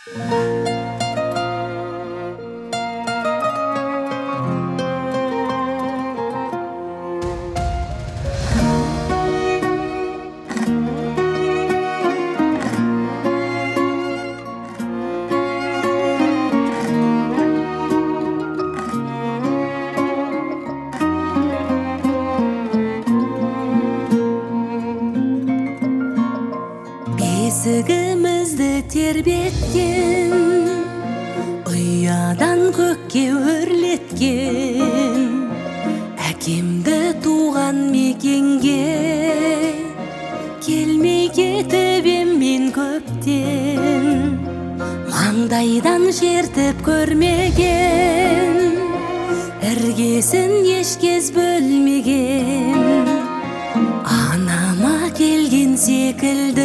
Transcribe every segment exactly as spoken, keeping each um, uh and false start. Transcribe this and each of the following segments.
Бесігімізді тербеткен, ұядан көкке өрлеткен, әкемді туған мекенге келмей кетіп ем мен көптен. Маңдайдан жертіп көрмеген, іргесін ешкез бөлмеген, анама келген секілді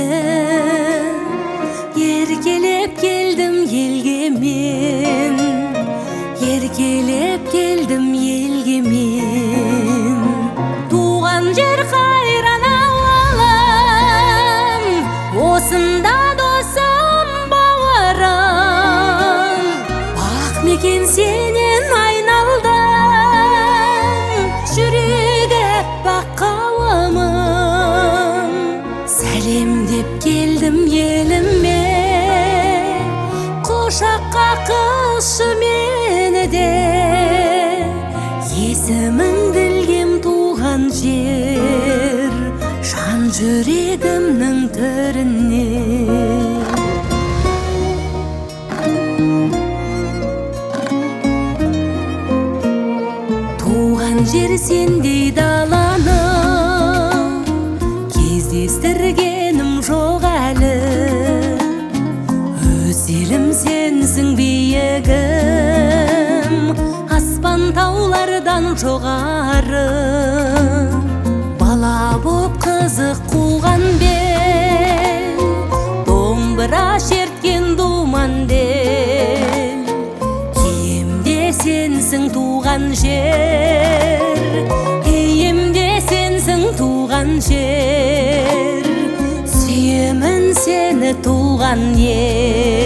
еркелеп келдім елге мен, еркелеп келдім елге мен. Туған жер қайран ауылым, осында досым бауырым, ақ мекен сенен айналдым, жүрегі аппақ қауымым. Сәлем деп келдім еліме, құшаққа қысшы мені де, есіміңді білгем туған жер, жан жүрегімнің төрінен. Туған жер сендей даланы кездестіргенім жоқ әлі, өз елім сенсің биігім, аспан таулардан жоғары. Бала боп қызық қуған бел, домбыра шерткен думан дел, киемде сенсің туған жер, киемде сенсің туған жер, сүйемін сені туған ел.